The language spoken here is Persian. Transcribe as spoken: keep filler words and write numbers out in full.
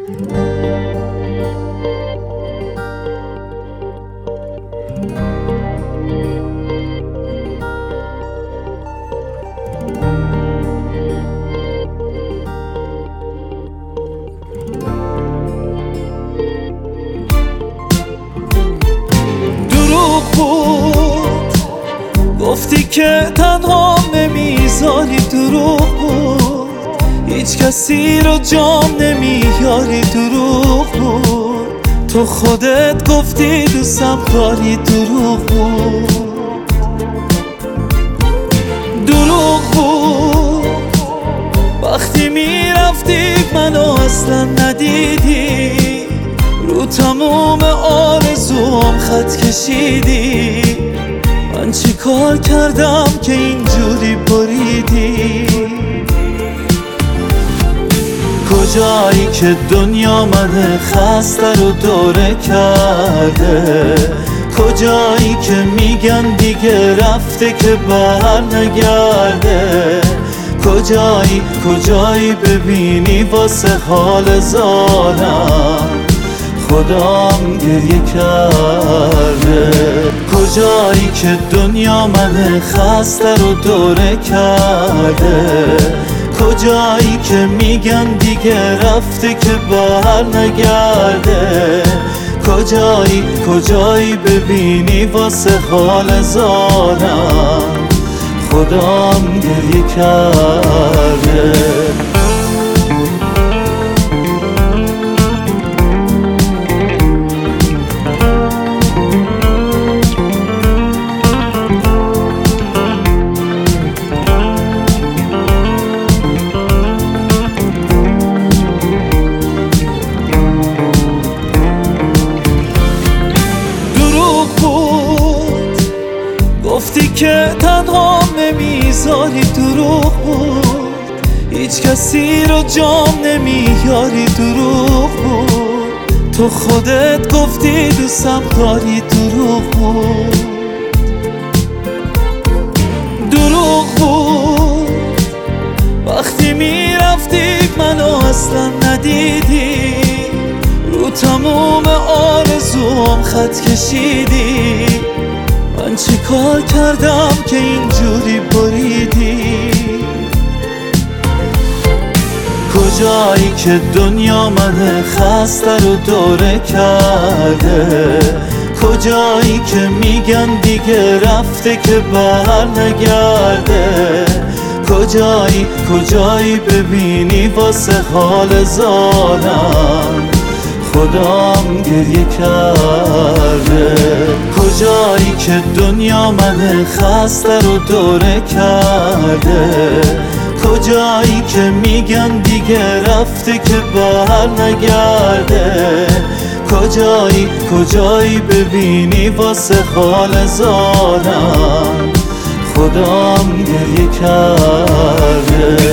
دروغ بود گفتی که تنها نمیذاری، دروغ بود هیچ کسی رو جام نمیاری، دروغ بود تو خودت گفتی دوستم داری، دروغ بود دروغ بود وقتی میرفتی منو اصلا ندیدی، رو تموم آرزوام خط کشیدی. من چی کار کردم که اینجوری بریدی؟ کجایی که دنیا من خسته رو دوره کرده، کجایی که میگن دیگه رفته که بر نگرده، کجایی کجایی ببینی واسه حال زارم خدام گریه کرده. کجایی که دنیا من خسته رو دوره کرده، کجایی که میگن دیگه رفته که بر نگرده، کجایی کجایی ببینی واسه حال زارم خدام گریه کرده. گفتی که تنها نمیذاری، دروغ بود هیچ کسی رو جام نمیاری، دروغ بود تو خودت گفتی دوستم داری، دروغ بود دروغ بود وقتی میرفتی منو اصلا ندیدی، رو تموم آرزوام خط کشیدی. من چی کار کردم که اینجوری بریدی؟ کجایی که دنیا من خسته رو دوره کرده، کجایی که میگن دیگه رفته که بر نگرده، کجایی کجایی ببینی واسه حال زارم خدام گریه کرده. کجایی که دنیا من خسته رو دوره کرده، کجایی که میگن دیگه رفته که بر نگرده، کجایی کجایی ببینی واسه حال زارم خدام گریه کرده.